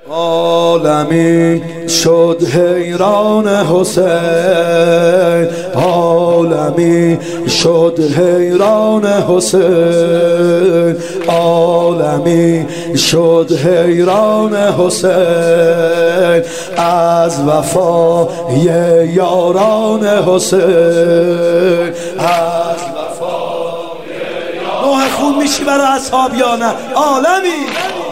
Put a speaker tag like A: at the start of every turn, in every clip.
A: عالمی شد حیران حسین، عالمی شد حیران حسین، عالمی شد حیران حسین از وفای یاران حسین، از وفای یاران. نوح خون میشی برای اصحاب یا نه؟ عالمی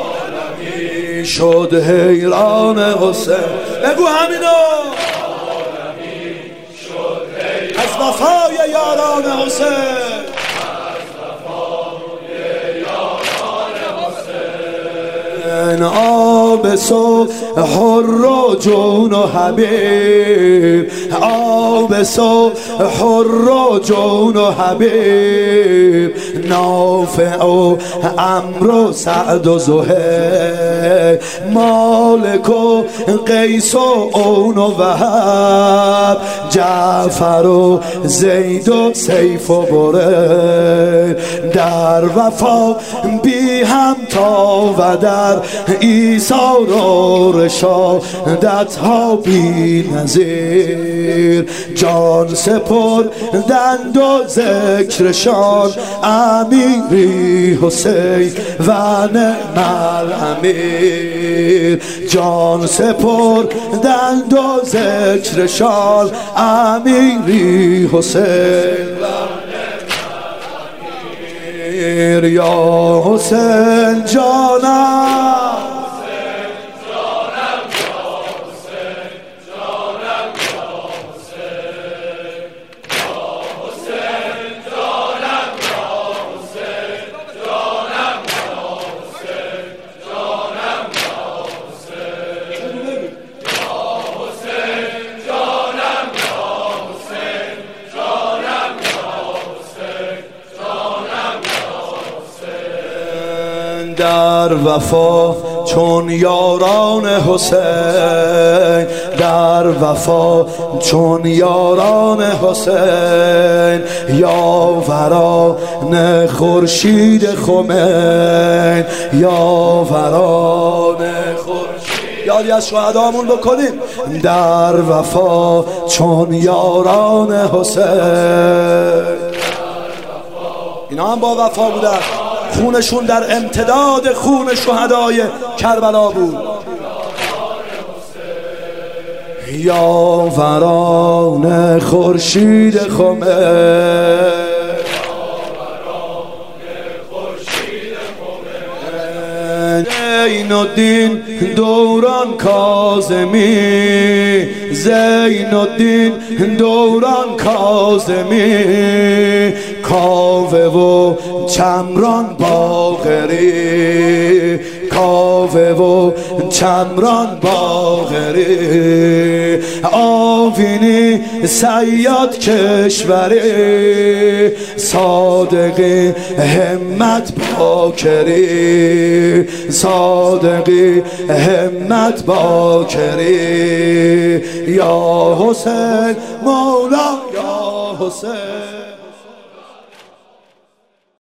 A: شد حیران حسین. بگو همینو. عالمی شد حیران از وفای یاران حسین، از وفای یاران حسین. آب صبح حر و جون و حبیب، آب صبح حر و جون و حبیب، نافع و عمرو و سعد و زهیر، مالک و قیس و اون و وهب، جعفر و زید و سیف و بریر، در وفا بی همتا و در ایثار و رشادت ها بی نظیر، جان سپردند و ذکرشان امیری حسین و نعم الامیر، جان سپردند و ذکرشان امیری حسین و نعم الامیر. یا حسین جانم، در وفا چون یاران حسین، در وفا چون یاران حسین، یاوران خورشید خمین، یاوران خورشید. یادی از شهدامون بکنیم. در وفا چون یاران حسین، اینا هم با وفا بودن، خونشون در امتداد خون شهدای کربلا بود. یاوران خورشید خمین، زین الدین دوران کاظمی، زین الدین دوران کاظمی، کاوه و چمران باقری، کاوه و چمران باقری، آوینی صیاد کشوری، صادقی همت باکری، صادقی همت باکری. یا حسین مولا یا حسین.